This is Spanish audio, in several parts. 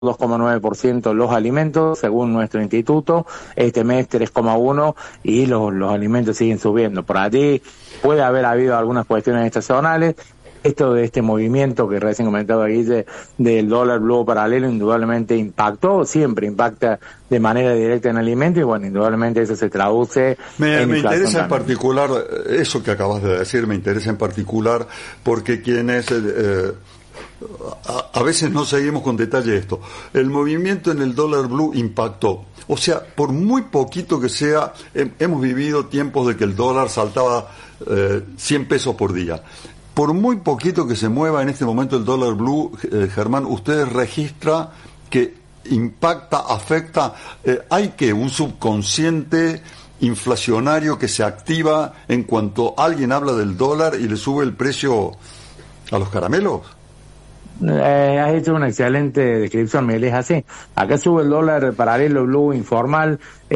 2,9% los alimentos, según nuestro instituto, este mes 3,1% y los alimentos siguen subiendo. Por allí puede haber habido algunas cuestiones estacionales. Esto de este movimiento que recién comentaba Guille del dólar blue paralelo indudablemente impactó, siempre impacta de manera directa en alimentos y bueno, indudablemente eso se traduce Me interesa en también. particular, eso que acabas de decir, me interesa en particular porque quienes a veces no seguimos con detalle esto. El movimiento en el dólar blue impactó. O sea, por muy poquito que sea, hemos vivido tiempos de que el dólar saltaba 100 pesos por día. Por muy poquito que se mueva en este momento el dólar blue, Germán, usted registra que impacta, afecta, hay que un subconsciente inflacionario que se activa en cuanto alguien habla del dólar y le sube el precio a los caramelos. Has hecho una excelente descripción, Miguel, es así. Acá sube el dólar paralelo blue informal,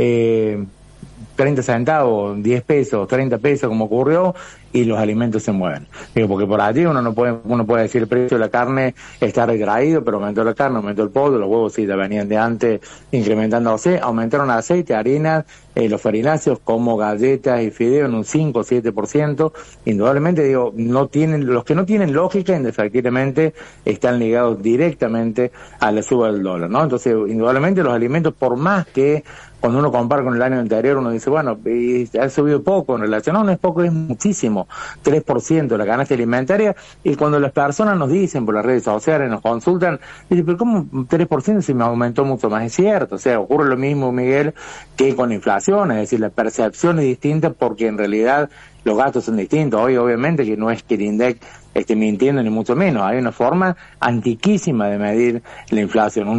30 centavos, 10 pesos, 30 pesos, como ocurrió, y los alimentos se mueven. Digo, porque por allí uno puede decir el precio de la carne está retraído, pero aumentó la carne, aumentó el pollo, los huevos sí ya venían de antes incrementándose, aumentaron aceite, harina, los farináceos como galletas y fideos en un 5 o 7%. Indudablemente, digo, los que no tienen lógica, indefectiblemente, están ligados directamente a la suba del dólar, ¿no? Entonces, indudablemente los alimentos, por más que cuando uno compara con el año anterior, uno dice, bueno, ha subido poco en relación, no es poco, es muchísimo, 3% de la canasta alimentaria, y cuando las personas nos dicen por las redes sociales, nos consultan, dicen, pero ¿cómo 3% si me aumentó mucho más? Es cierto, o sea, ocurre lo mismo, Miguel, que con la inflación, es decir, la percepción es distinta porque en realidad los gastos son distintos. Hoy obviamente que no es que el INDEC esté mintiendo ni mucho menos, hay una forma antiquísima de medir la inflación.